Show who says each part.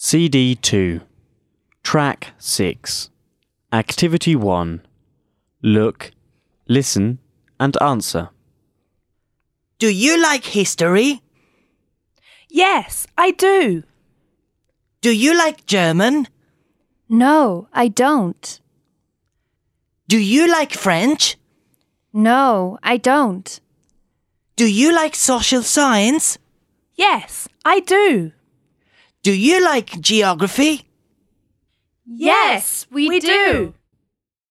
Speaker 1: CD 2, Track 6, Activity 1. Look, listen and answer.
Speaker 2: Do you like history?
Speaker 3: Yes, I do.
Speaker 2: Do you like German?
Speaker 4: No, I don't.
Speaker 2: Do you like French?
Speaker 4: No, I don't.
Speaker 2: Do you like social science?
Speaker 3: Yes, I do.
Speaker 2: Do you like geography?
Speaker 3: Yes, we do.